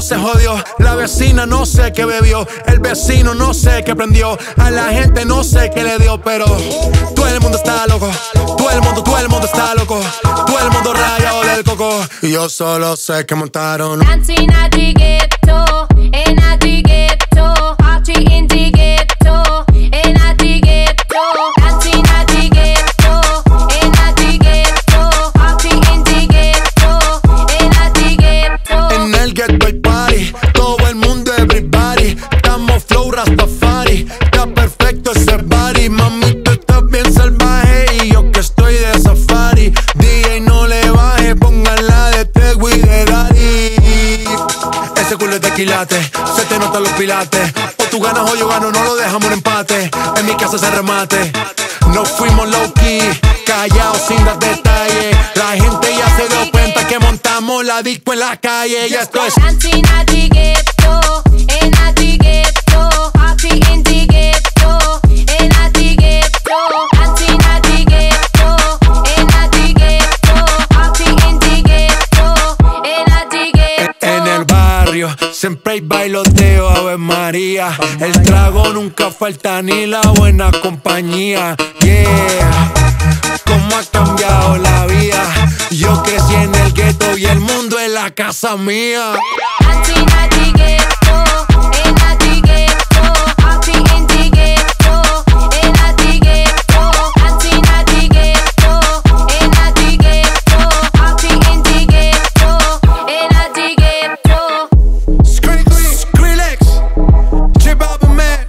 se jodió. La vecina no sé qué bebió. El vecino no sé qué prendió. A la gente no sé qué le dio, pero todo el mundo está loco. Todo el mundo está loco. Todo el mundo rayado del coco. Y yo solo sé que montaron Dancing at the ghetto, and at the ghetto, party in the ghetto, and at the ghetto, dancing at the ghetto, and at the ghetto, party in the ghetto, and at the ghetto. en el ghetto hay party. Todo el mundo everybody. Estamos flow Rastafari. Está perfecto ese body. Mami, tú estás bien salvaje y yo que estoy de safari. DJ no le baje, pónganla de Tego y de Daddy. Ese culo es de quilate, se te notan los pilates. O tú ganas o yo gano, no lo dejamos en empate. En mi casa se remate. No fuimos low key, callados sin dar detalles. La gente ya se dio cuenta que montamos la disco en la calle. Ya esto es Dancing at the ghetto, and at the ghetto, party in the ghetto, and at the ghetto, dancing at the ghetto, and at the ghetto, party in the ghetto, and at the ghetto. en el barrio. Siempre hay bailoteo, Ave María. El trago nunca falta ni la buena compañía. Yeah, cómo ha cambiado la vida. Yo crecí en el gueto y el mundo es la casa mía. Dancing at the ghetto, and at the ghetto, party in the ghetto, and at the ghetto, dancing at the ghetto, and at the ghetto, party in the ghetto, and at the ghetto. Skrillex, J Balvin, man,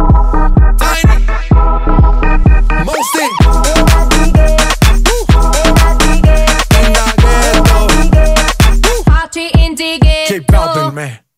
Tiny, Mostin, in the ghetto, Party in the ghetto. J Balvin, man.